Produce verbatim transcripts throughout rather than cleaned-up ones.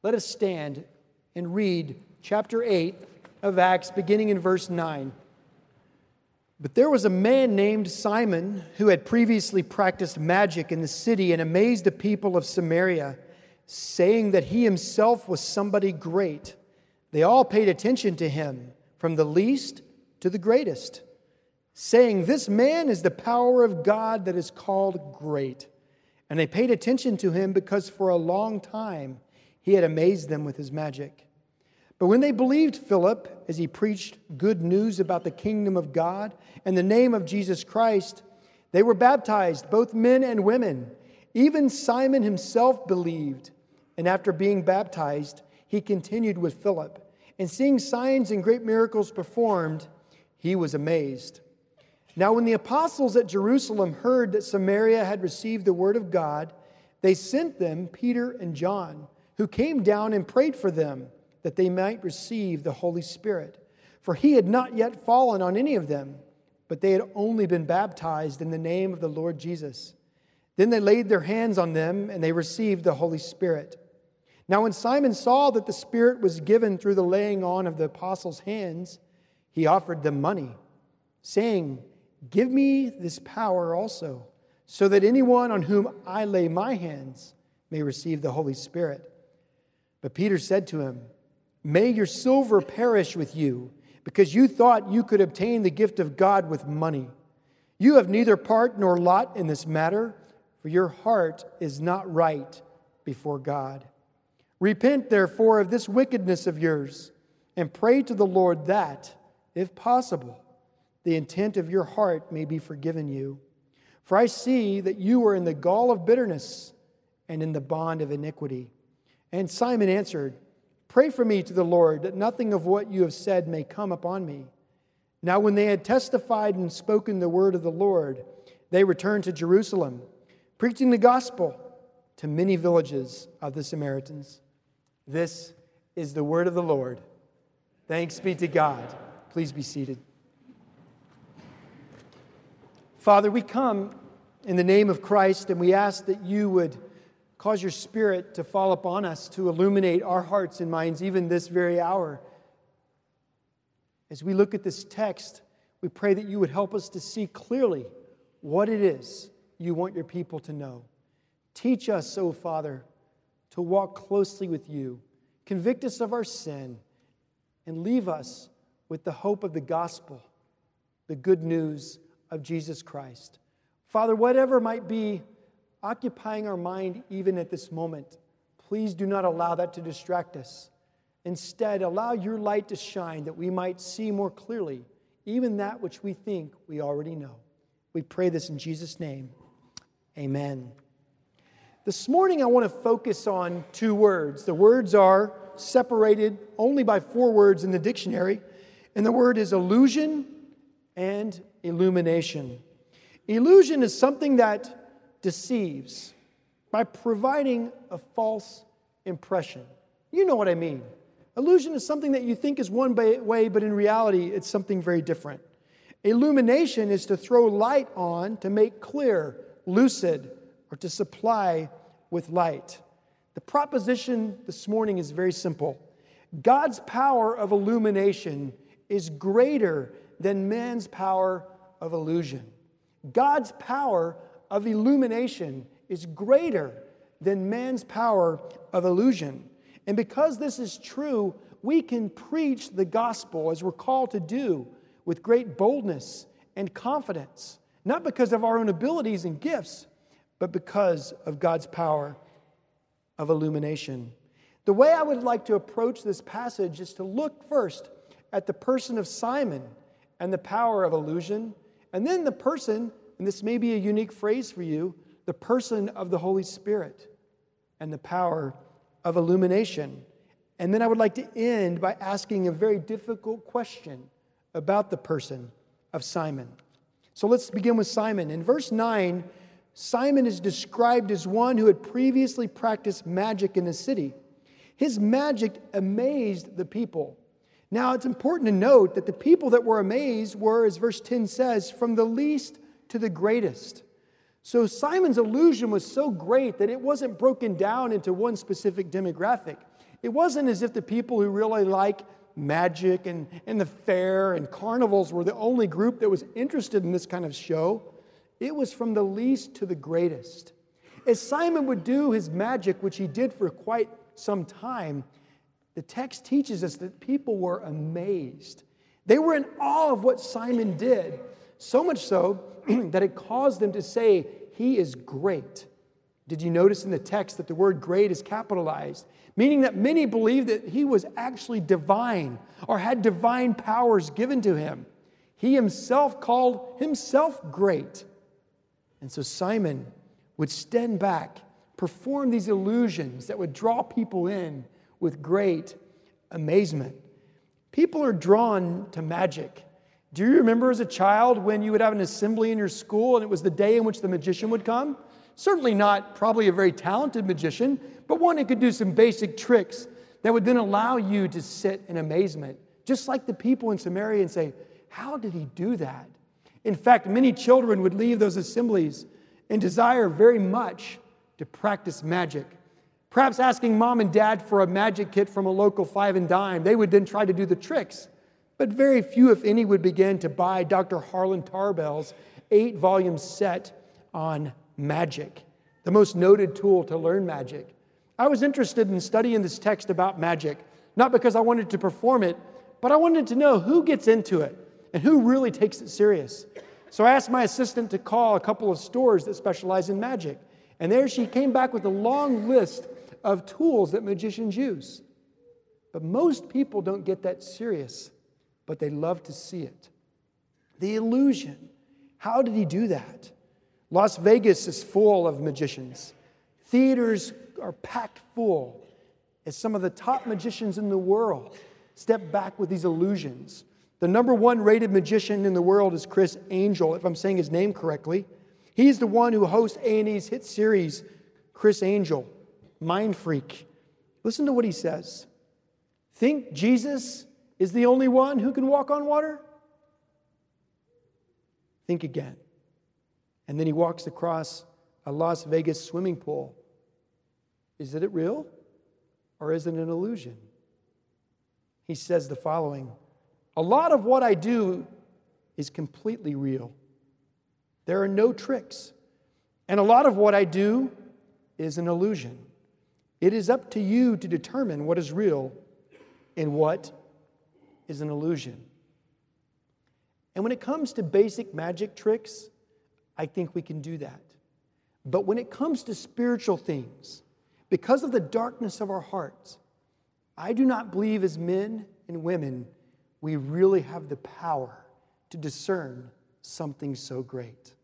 let us stand and read chapter eight of Acts, beginning in verse nine. But there was a man named Simon who had previously practiced magic in the city and amazed the people of Samaria, saying that he himself was somebody great. They all paid attention to him, from the least to the greatest, saying, "This man is the power of God that is called great." And they paid attention to him because for a long time he had amazed them with his magic. But when they believed Philip as he preached good news about the kingdom of God and the name of Jesus Christ, they were baptized, both men and women. Even Simon himself believed, and after being baptized, he continued with Philip. And seeing signs and great miracles performed, he was amazed. Now when the apostles at Jerusalem heard that Samaria had received the word of God, they sent them Peter and John, who came down and prayed for them, that they might receive the Holy Spirit. For he had not yet fallen on any of them, but they had only been baptized in the name of the Lord Jesus. Then they laid their hands on them, and they received the Holy Spirit. Now when Simon saw that the Spirit was given through the laying on of the apostles' hands, he offered them money, saying, "Give me this power also, so that anyone on whom I lay my hands may receive the Holy Spirit." But Peter said to him, "May your silver perish with you, because you thought you could obtain the gift of God with money. You have neither part nor lot in this matter, for your heart is not right before God. Repent, therefore, of this wickedness of yours, and pray to the Lord that, if possible, the intent of your heart may be forgiven you. For I see that you are in the gall of bitterness and in the bond of iniquity." And Simon answered, "Pray for me to the Lord, that nothing of what you have said may come upon me." Now when they had testified and spoken the word of the Lord, they returned to Jerusalem, preaching the gospel to many villages of the Samaritans. This is the word of the Lord. Thanks be to God. Please be seated. Father, we come in the name of Christ, and we ask that you would cause your Spirit to fall upon us, to illuminate our hearts and minds even this very hour. As we look at this text, we pray that you would help us to see clearly what it is you want your people to know. Teach us, O Father, to walk closely with you. Convict us of our sin, and leave us with the hope of the gospel, the good news of Jesus Christ. Father, whatever might be occupying our mind even at this moment, please do not allow that to distract us. Instead, allow your light to shine that we might see more clearly even that which we think we already know. We pray this in Jesus' name. Amen. This morning I want to focus on two words. The words are separated only by four words in the dictionary, and the word is illusion and illumination. Illusion is something that deceives by providing a false impression. You know what I mean. Illusion is something that you think is one way, but in reality it's something very different. Illumination is to throw light on, to make clear, lucid, or to supply with light. The proposition this morning is very simple. God's power of illumination is greater than man's power of illusion. God's power of illumination is greater than man's power of illusion. And because this is true, we can preach the gospel as we're called to do with great boldness and confidence, not because of our own abilities and gifts, but because of God's power of illumination. The way I would like to approach this passage is to look first at the person of Simon and the power of illusion, and then the person, and this may be a unique phrase for you, the person of the Holy Spirit and the power of illumination. And then I would like to end by asking a very difficult question about the person of Simon. So let's begin with Simon. In verse nine, Simon is described as one who had previously practiced magic in the city. His magic amazed the people. Now, it's important to note that the people that were amazed were, as verse ten says, from the least to the greatest. So Simon's illusion was so great that it wasn't broken down into one specific demographic. It wasn't as if the people who really like magic and, and the fair and carnivals were the only group that was interested in this kind of show. It was from the least to the greatest. As Simon would do his magic, which he did for quite some time, the text teaches us that people were amazed. They were in awe of what Simon did, so much so that it caused them to say, "He is great." Did you notice in the text that the word great is capitalized, meaning that many believed that he was actually divine or had divine powers given to him? He himself called himself great. And so Simon would stand back, perform these illusions that would draw people in with great amazement. People are drawn to magic. Do you remember as a child when you would have an assembly in your school and it was the day in which the magician would come? Certainly not probably a very talented magician, but one who could do some basic tricks that would then allow you to sit in amazement, just like the people in Samaria, and say, "How did he do that?" In fact, many children would leave those assemblies and desire very much to practice magic. Perhaps asking mom and dad for a magic kit from a local five and dime. They would then try to do the tricks. But very few, if any, would begin to buy Doctor Harlan Tarbell's eight-volume set on magic, the most noted tool to learn magic. I was interested in studying this text about magic, not because I wanted to perform it, but I wanted to know who gets into it and who really takes it serious. So I asked my assistant to call a couple of stores that specialize in magic, and there she came back with a long list of tools that magicians use. But most people don't get that serious, but they love to see it. The illusion. How did he do that? Las Vegas is full of magicians. Theaters are packed full as some of the top magicians in the world step back with these illusions. The number one rated magician in the world is Criss Angel, if I'm saying his name correctly. He's the one who hosts A and E's hit series, Criss Angel, Mind Freak. Listen to what he says. Think Jesus is the only one who can walk on water? Think again. And then he walks across a Las Vegas swimming pool. Is it real or is it an illusion? He says the following. A lot of what I do is completely real. There are no tricks. And a lot of what I do is an illusion. It is up to you to determine what is real and what is an illusion. And when it comes to basic magic tricks, I think we can do that. But when it comes to spiritual things, because of the darkness of our hearts, I do not believe as men and women we really have the power to discern something so great.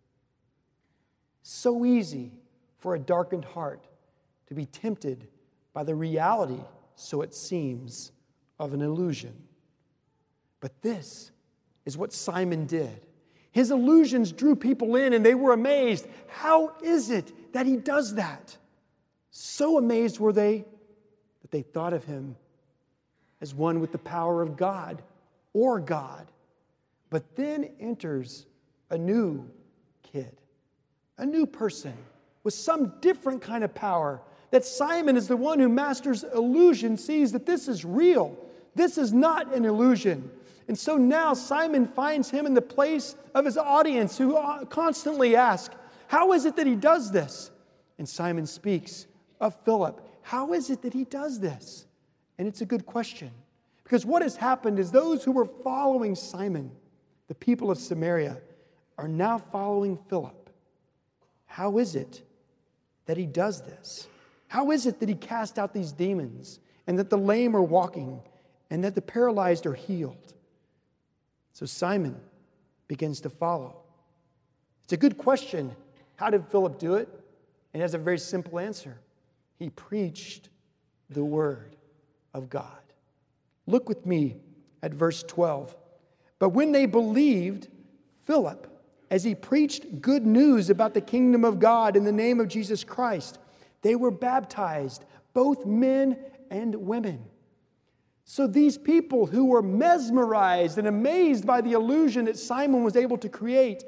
So easy for a darkened heart to be tempted by the reality, so it seems, of an illusion. But this is what Simon did. His illusions drew people in and they were amazed. How is it that he does that? So amazed were they that they thought of him as one with the power of God or God. But then enters a new kid, a new person with some different kind of power. That Simon is the one who masters illusion, sees that this is real. This is not an illusion. And so now Simon finds him in the place of his audience who constantly ask, how is it that he does this? And Simon speaks of Philip. How is it that he does this? And it's a good question. Because what has happened is those who were following Simon, the people of Samaria, are now following Philip. How is it that he does this? How is it that he cast out these demons and that the lame are walking and that the paralyzed are healed? So Simon begins to follow. It's a good question. How did Philip do it? And it has a very simple answer. He preached the word of God. Look with me at verse twelve. But when they believed Philip, as he preached good news about the kingdom of God in the name of Jesus Christ, they were baptized, both men and women. So these people who were mesmerized and amazed by the illusion that Simon was able to create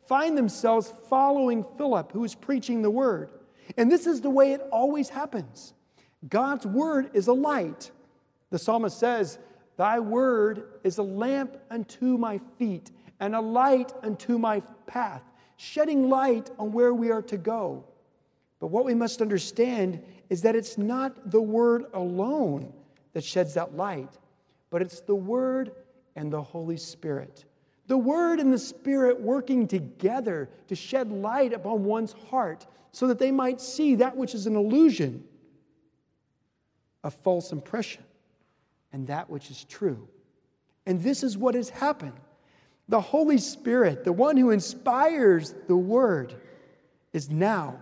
find themselves following Philip, who is preaching the word. And this is the way it always happens. God's word is a light. The psalmist says, "Thy word is a lamp unto my feet and a light unto my path," shedding light on where we are to go. But what we must understand is that it's not the word alone that sheds that light, but it's the word and the Holy Spirit. The word and the Spirit working together to shed light upon one's heart so that they might see that which is an illusion, a false impression, and that which is true. And this is what has happened. The Holy Spirit, the one who inspires the word, is now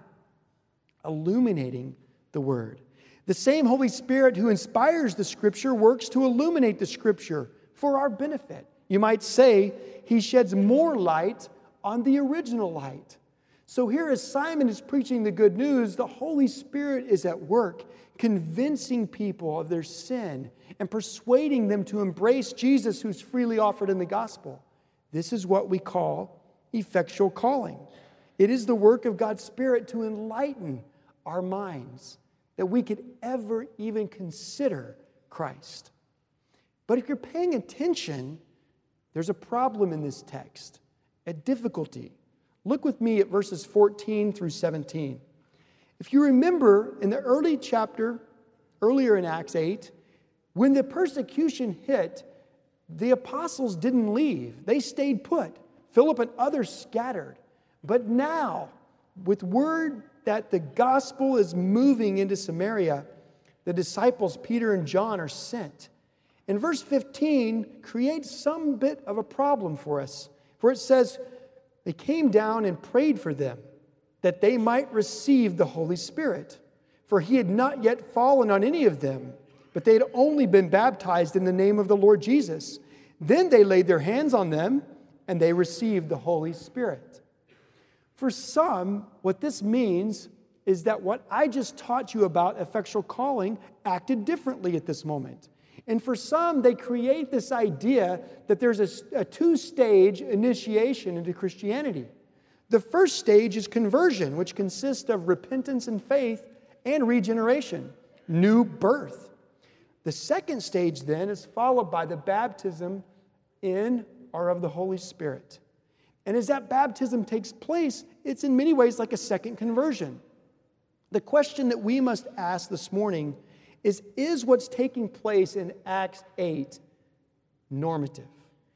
illuminating the word. The same Holy Spirit who inspires the Scripture works to illuminate the Scripture for our benefit. You might say he sheds more light on the original light. So here, as Simon is preaching the good news, the Holy Spirit is at work, convincing people of their sin and persuading them to embrace Jesus, who's freely offered in the gospel. This is what we call effectual calling. It is the work of God's Spirit to enlighten our minds that we could ever even consider Christ. But if you're paying attention, there's a problem in this text, a difficulty. Look with me at verses fourteen through seventeen. If you remember in the early chapter, earlier in Acts eight, when the persecution hit, the apostles didn't leave. They stayed put. Philip and others scattered. But now, with word that the gospel is moving into Samaria, the disciples Peter and John are sent. And verse fifteen creates some bit of a problem for us. For it says, they came down and prayed for them, that they might receive the Holy Spirit. For he had not yet fallen on any of them, but they had only been baptized in the name of the Lord Jesus. Then they laid their hands on them, and they received the Holy Spirit. For some, what this means is that what I just taught you about effectual calling acted differently at this moment. And for some, they create this idea that there's a, a two-stage initiation into Christianity. The first stage is conversion, which consists of repentance and faith and regeneration, new birth. The second stage then is followed by the baptism in or of the Holy Spirit. And as that baptism takes place, it's in many ways like a second conversion. The question that we must ask this morning is, is what's taking place in Acts eight normative?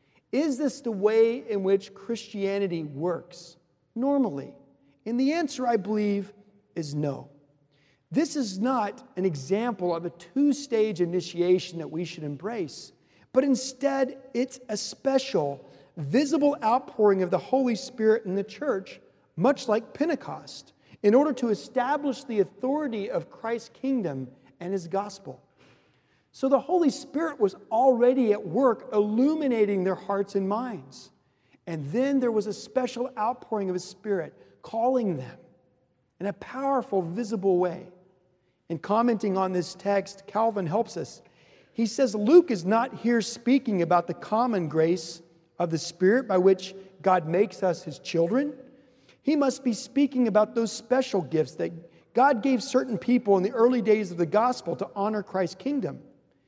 Is this the way in which Christianity works normally? And the answer, I believe, is no. This is not an example of a two-stage initiation that we should embrace, but instead it's a special, visible outpouring of the Holy Spirit in the church, much like Pentecost, in order to establish the authority of Christ's kingdom and his gospel. So the Holy Spirit was already at work illuminating their hearts and minds. And then there was a special outpouring of his Spirit, calling them in a powerful, visible way. In commenting on this text, Calvin helps us. He says Luke is not here speaking about the common grace of the Spirit by which God makes us his children. He must be speaking about those special gifts that God gave certain people in the early days of the gospel to honor Christ's kingdom.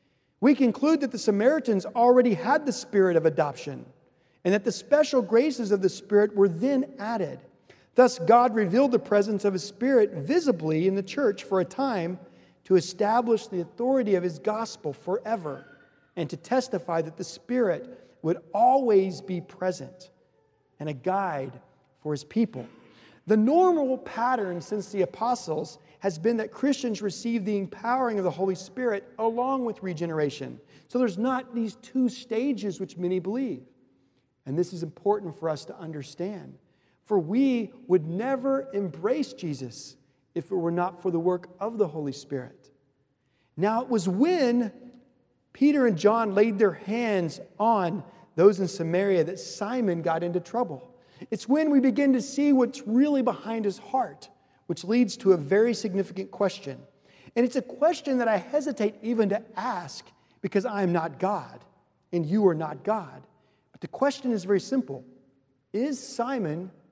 We conclude that the Samaritans already had the spirit of adoption, and that the special graces of the Spirit were then added. Thus, God revealed the presence of his Spirit visibly in the church for a time to establish the authority of his gospel forever and to testify that the Spirit would always be present and a guide for his people. The normal pattern since the apostles has been that Christians receive the empowering of the Holy Spirit along with regeneration. So there's not these two stages which many believe. And this is important for us to understand. For we would never embrace Jesus if it were not for the work of the Holy Spirit. Now, it was when Peter and John laid their hands on those in Samaria that Simon got into trouble. It's when we begin to see what's really behind his heart, which leads to a very significant question. And it's a question that I hesitate even to ask because I am not God and you are not God. But the question is very simple. Is Simon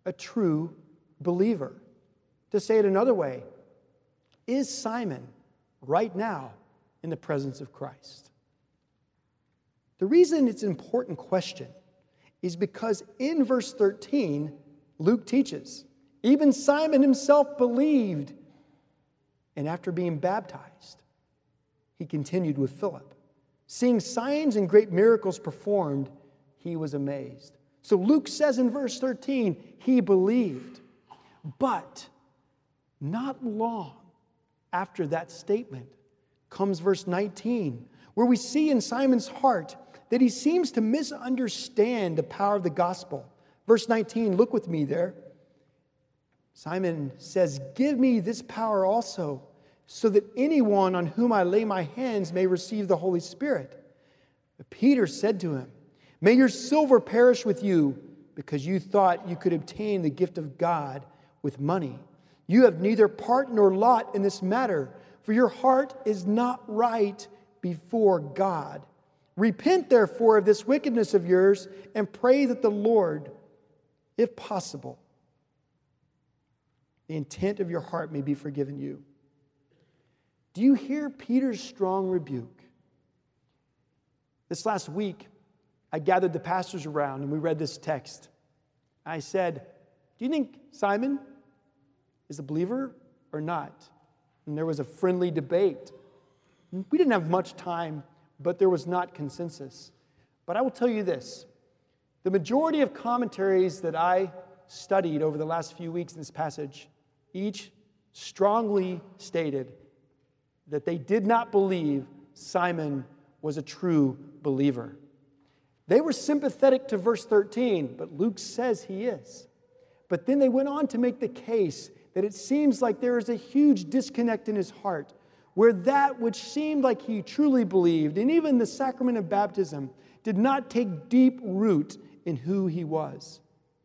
a true believer? To say it another way, is Simon right now in the presence of Christ? The reason it's an important question is because in verse thirteen, Luke teaches, even Simon himself believed, and after being baptized, he continued with Philip. Seeing signs and great miracles performed, he was amazed. So Luke says in verse thirteen, he believed. But not long after that statement comes verse nineteen, where we see in Simon's heart that he seems to misunderstand the power of the gospel. Verse nineteen, look with me there. Simon says, give me this power also, so that anyone on whom I lay my hands may receive the Holy Spirit. But Peter said to him, may your silver perish with you, because you thought you could obtain the gift of God with money. You have neither part nor lot in this matter, for your heart is not right before God. Repent, therefore, of this wickedness of yours, and pray that the Lord, if possible, the intent of your heart may be forgiven you. Do you hear Peter's strong rebuke? This last week, I gathered the pastors around and we read this text. I said, do you think Simon is a believer or not? And there was a friendly debate. We didn't have much time, but there was not consensus. But I will tell you this. The majority of commentaries that I studied over the last few weeks in this passage, each strongly stated that they did not believe Simon was a true believer. They were sympathetic to verse thirteen, but Luke says he is. But then they went on to make the case that it seems like there is a huge disconnect in his heart, where that which seemed like he truly believed, and even the sacrament of baptism, did not take deep root in who he was.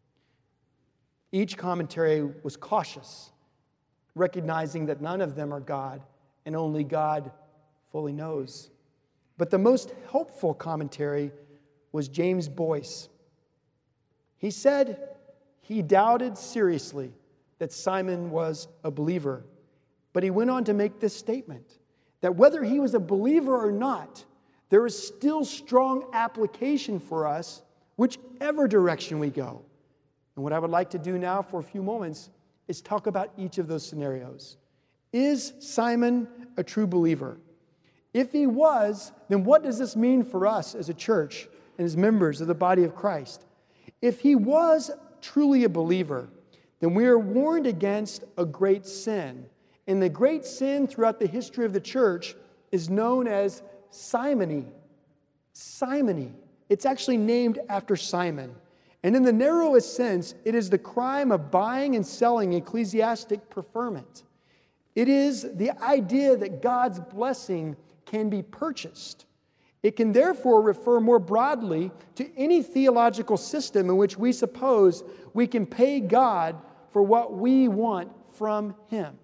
Each commentary was cautious, recognizing that none of them are God, and only God fully knows. But the most helpful commentary was James Boyce. He said he doubted seriously that Simon was a believer, but he went on to make this statement, that whether he was a believer or not, there is still strong application for us, whichever direction we go. And what I would like to do now for a few moments is talk about each of those scenarios. Is Simon a true believer? If he was, then what does this mean for us as a church and as members of the body of Christ? If he was truly a believer, then we are warned against a great sin. And the great sin throughout the history of the church is known as simony. Simony. It's actually named after Simon. And in the narrowest sense, it is the crime of buying and selling ecclesiastic preferment. It is the idea that God's blessing can be purchased. It can therefore refer more broadly to any theological system in which we suppose we can pay God for what we want from Him.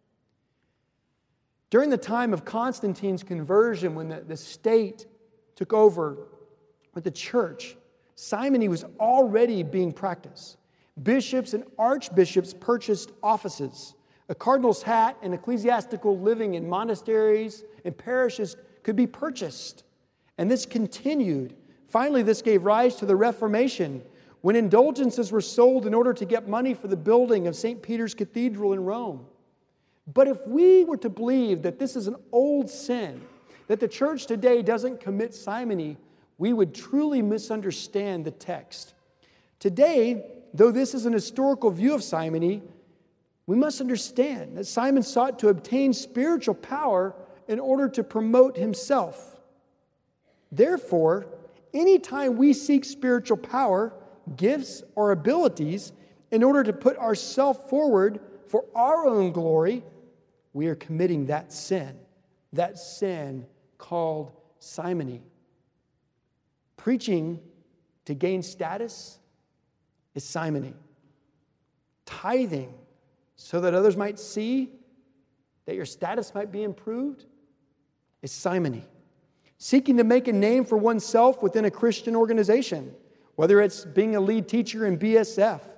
During the time of Constantine's conversion, when the, the state took over with the church, simony was already being practiced. Bishops and archbishops purchased offices. A cardinal's hat and ecclesiastical living in monasteries and parishes could be purchased. And this continued. Finally, this gave rise to the Reformation, when indulgences were sold in order to get money for the building of Saint Peter's Cathedral in Rome. But if we were to believe that this is an old sin, that the church today doesn't commit simony, we would truly misunderstand the text. Today, though this is an historical view of simony, we must understand that Simon sought to obtain spiritual power in order to promote himself. Therefore, anytime we seek spiritual power, gifts, or abilities in order to put ourselves forward for our own glory, we are committing that sin, that sin called simony. Preaching to gain status is simony. Tithing so that others might see that your status might be improved is simony. Seeking to make a name for oneself within a Christian organization, whether it's being a lead teacher in B S F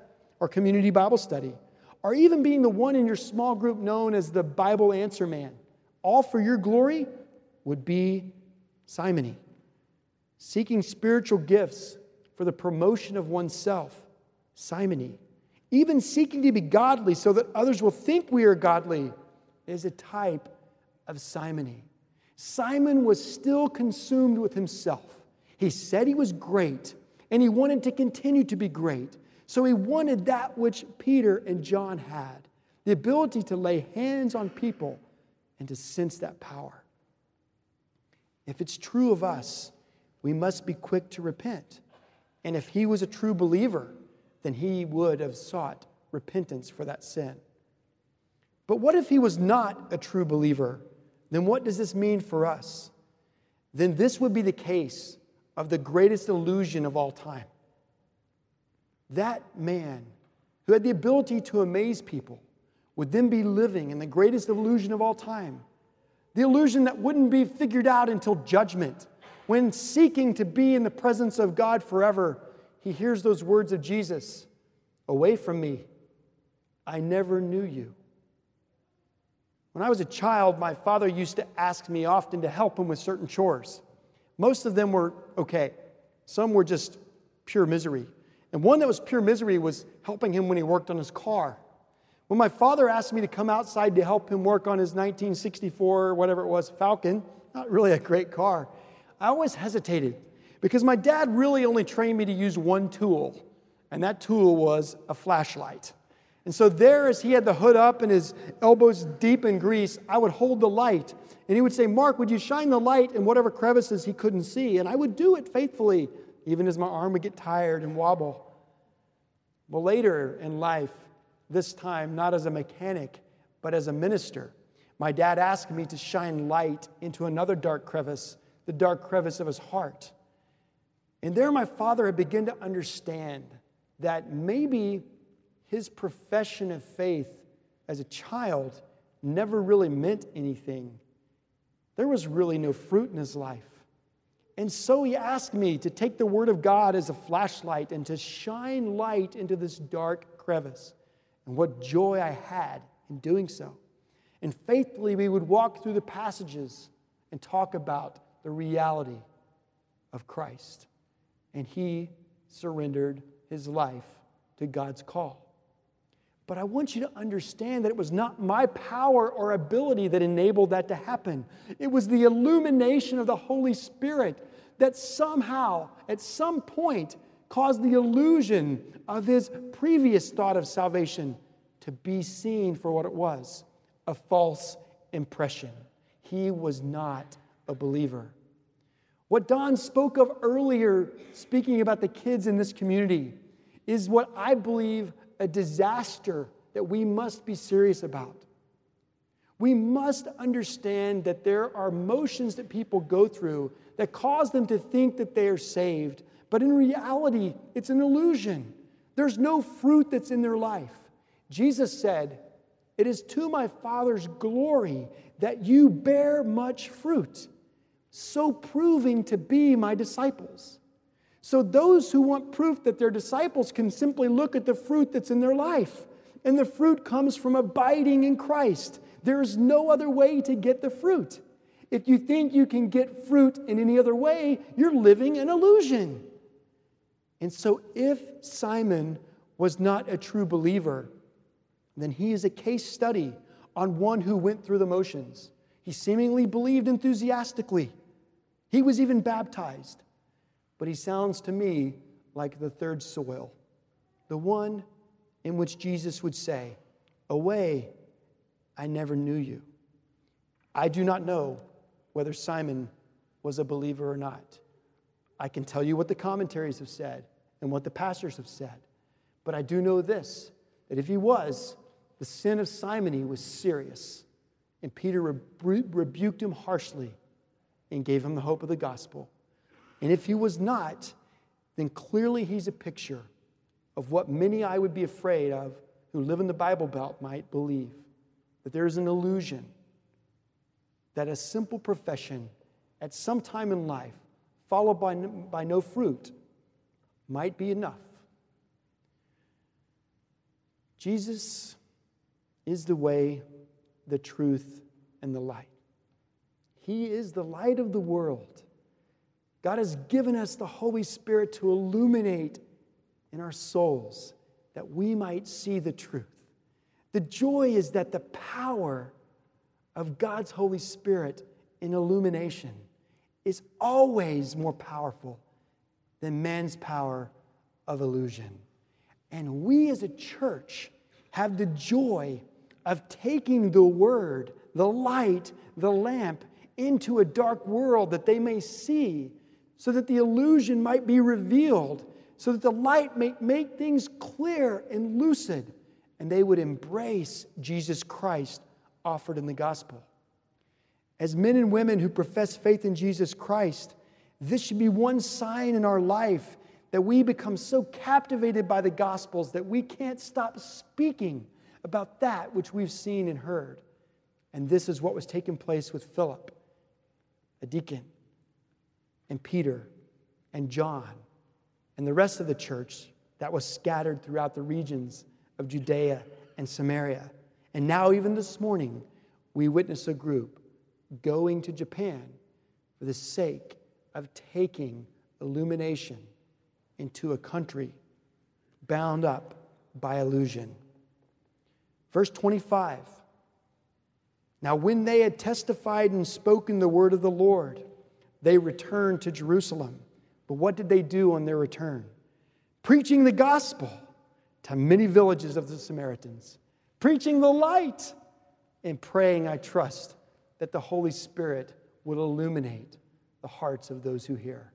or community Bible study, or even being the one in your small group known as the Bible answer man, all for your glory, would be simony. Seeking spiritual gifts for the promotion of oneself, simony. Even seeking to be godly so that others will think we are godly is a type of simony. Simon was still consumed with himself. He said he was great, and he wanted to continue to be great. So he wanted that which Peter and John had, the ability to lay hands on people and to sense that power. If it's true of us, we must be quick to repent. And if he was a true believer, then he would have sought repentance for that sin. But what if he was not a true believer? Then what does this mean for us? Then this would be the case of the greatest illusion of all time. That man who had the ability to amaze people would then be living in the greatest illusion of all time. The illusion that wouldn't be figured out until judgment. When seeking to be in the presence of God forever, he hears those words of Jesus, "Away from me, I never knew you." When I was a child, my father used to ask me often to help him with certain chores. Most of them were okay. Some were just pure misery. And one that was pure misery was helping him when he worked on his car. When my father asked me to come outside to help him work on his nineteen sixty-four, or whatever it was, Falcon, not really a great car, I always hesitated because my dad really only trained me to use one tool, and that tool was a flashlight. And so there, as he had the hood up and his elbows deep in grease, I would hold the light, and he would say, "Mark, would you shine the light in whatever crevices he couldn't see?" And I would do it faithfully, even as my arm would get tired and wobble. Well, later in life, this time not as a mechanic, but as a minister, my dad asked me to shine light into another dark crevice, the dark crevice of his heart. And there my father had begun to understand that maybe his profession of faith as a child never really meant anything. There was really no fruit in his life. And so he asked me to take the Word of God as a flashlight and to shine light into this dark crevice. And what joy I had in doing so. And faithfully we would walk through the passages and talk about the reality of Christ. And he surrendered his life to God's call. But I want you to understand that it was not my power or ability that enabled that to happen. It was the illumination of the Holy Spirit that somehow, at some point, caused the illusion of his previous thought of salvation to be seen for what it was, a false impression. He was not a believer. What Don spoke of earlier, speaking about the kids in this community, is what I believe a disaster that we must be serious about. We must understand that there are motions that people go through that cause them to think that they are saved, but in reality, it's an illusion. There's no fruit that's in their life. Jesus said, "It is to my Father's glory that you bear much fruit, so proving to be my disciples." So those who want proof that they're disciples can simply look at the fruit that's in their life. And the fruit comes from abiding in Christ. There is no other way to get the fruit. If you think you can get fruit in any other way, you're living an illusion. And so if Simon was not a true believer, then he is a case study on one who went through the motions. He seemingly believed enthusiastically. He was even baptized. But he sounds to me like the third soil, the one in which Jesus would say, "Away, I never knew you." I do not know whether Simon was a believer or not. I can tell you what the commentaries have said and what the pastors have said. But I do know this, that if he was, the sin of simony was serious. And Peter rebu- rebuked him harshly and gave him the hope of the gospel. And if he was not, then clearly he's a picture of what many I would be afraid of who live in the Bible Belt might believe, that there is an illusion that a simple profession at some time in life, followed by no, by no fruit, might be enough. Jesus is the way, the truth, and the light. He is the light of the world. God has given us the Holy Spirit to illuminate in our souls that we might see the truth. The joy is that the power of God's Holy Spirit in illumination is always more powerful than man's power of illusion. And we as a church have the joy of taking the word, the light, the lamp, into a dark world that they may see, so that the illusion might be revealed, so that the light may make things clear and lucid, and they would embrace Jesus Christ offered in the gospel. As men and women who profess faith in Jesus Christ, this should be one sign in our life that we become so captivated by the Gospels that we can't stop speaking about that which we've seen and heard. And this is what was taking place with Philip, a deacon, and Peter, and John, and the rest of the church that was scattered throughout the regions of Judea and Samaria. And now, even this morning, we witness a group going to Japan for the sake of taking illumination into a country bound up by illusion. Verse twenty-five. Now, when they had testified and spoken the word of the Lord, they returned to Jerusalem. But what did they do on their return? Preaching the gospel to many villages of the Samaritans, preaching the light, and praying, I trust, that the Holy Spirit will illuminate the hearts of those who hear.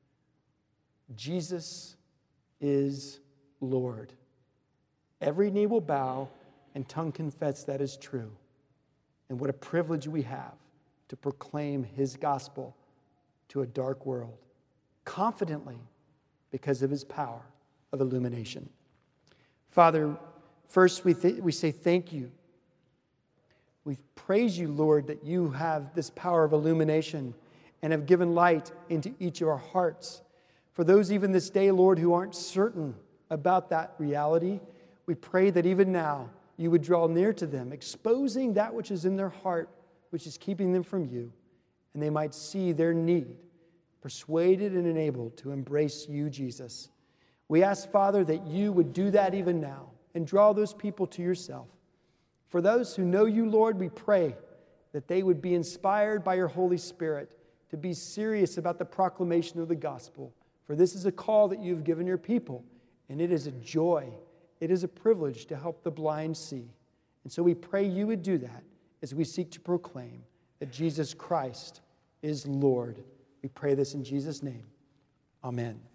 Jesus is Lord. Every knee will bow and tongue confess that is true. And what a privilege we have to proclaim his gospel to a dark world, confidently, because of his power of illumination. Father, first we, th- we say thank you. We praise you, Lord, that you have this power of illumination and have given light into each of our hearts. For those even this day, Lord, who aren't certain about that reality, we pray that even now you would draw near to them, exposing that which is in their heart, which is keeping them from you, and they might see their need, persuaded and enabled to embrace you, Jesus. We ask, Father, that you would do that even now and draw those people to yourself. For those who know you, Lord, we pray that they would be inspired by your Holy Spirit to be serious about the proclamation of the gospel. For this is a call that you've given your people, and it is a joy. It is a privilege to help the blind see. And so we pray you would do that as we seek to proclaim that Jesus Christ is Lord. We pray this in Jesus' name. Amen.